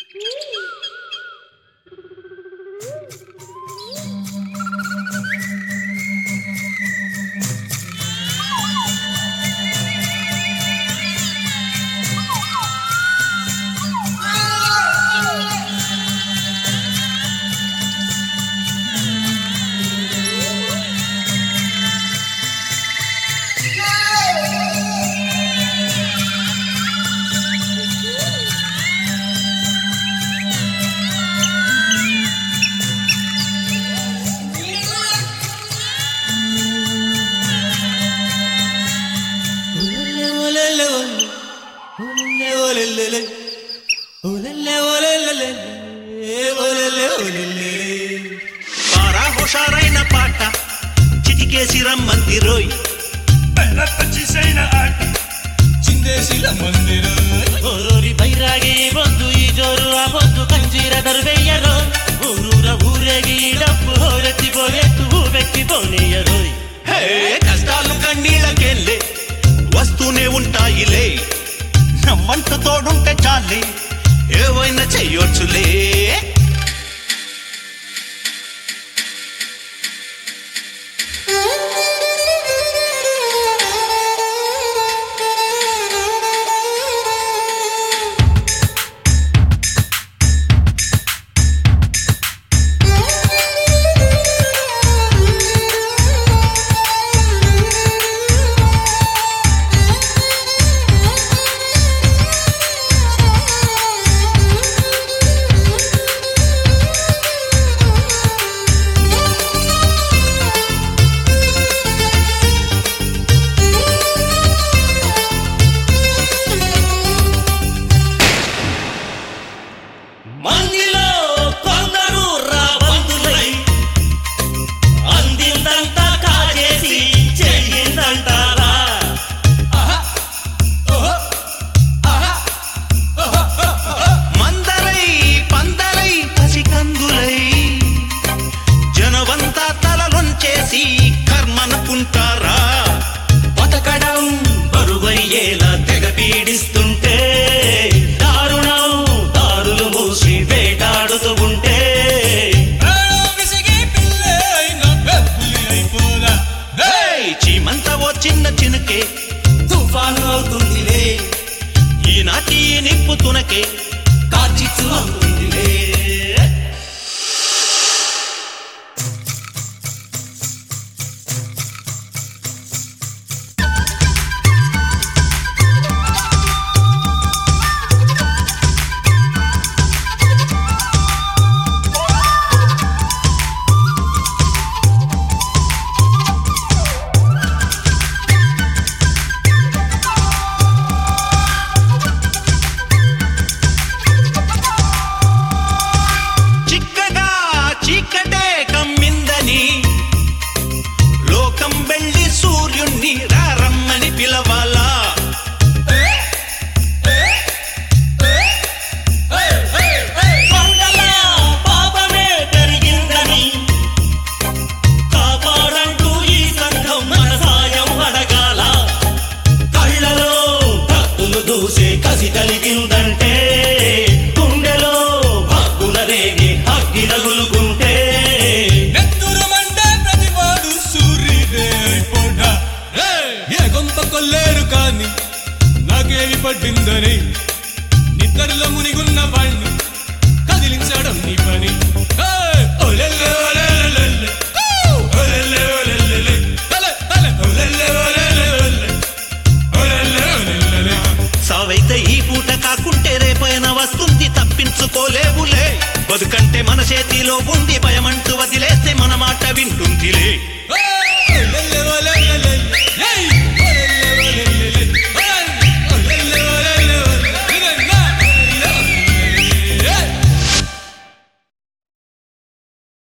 పారా హుషారైన పాట చిటికేసి రమ్మంది రోయ్ పచ్చిసైన ఆట చిందేసి రమ్మంది రోయ్ ఓరోరి బైరాగి బొద్దు ఈ జోరు ఆ బొద్దు కంజీర దరువెయ్యరో ఊరూర ఊరేగి డప్పు హోరెత్తి పోరెత్తు ఊబెక్కి పోనీయరోయ్ హే కష్టాలు కన్నీళ్ళకెళ్ళే వస్తూనే ఉంటాయిలే నవ్వంట తోడుంటే చాలే ఏవైనా చెయ్యొచ్చులే మందిలో కొందరు రాబందులై అందిందంతా కాజేసి చెయ్యిందంటారా మందరై పందరై పసికందులై జనవంతా తలలొంచేసి కర్మనుకుంటారా బతకడం బరువయ్యేలా తెగ పీడిస్తుంటే దారుణం దారులు మూసి వేటాడుతూ ఉంటే చీమంతా ఓ చిన్న చినుకే తుఫాను అవుతుందిలే ఈనాటి నిప్పు తునకే కార్చిచ్చు అవుతుందిలే లోకం వెళ్ళి సూర్యుణ్ణి రమ్మని పిలవాలా కొండలా పాపమే పెరిగిందని కాపాడంటూ ఈ సంఘం మన సాయం అడగాల కళ్ళలో భక్తులు దూసే కసి కలిగిందంటే గుండెలో భక్తుల రేగి అగ్గి తగులుకుంటే కొల్లేరు కాని నాకేమి పట్టిందని నిద్రలో మునిగున్న వాణ్ణి కదిలించడం నీ పని సావైతే ఈ పూట కాకుంటే రేపైనా వస్తుంది తప్పించుకోలేవులే బతుకంటే మన చేతిలో ఉంది భయమంటూ వదిలేస్తే మన మాట వింటుందిలే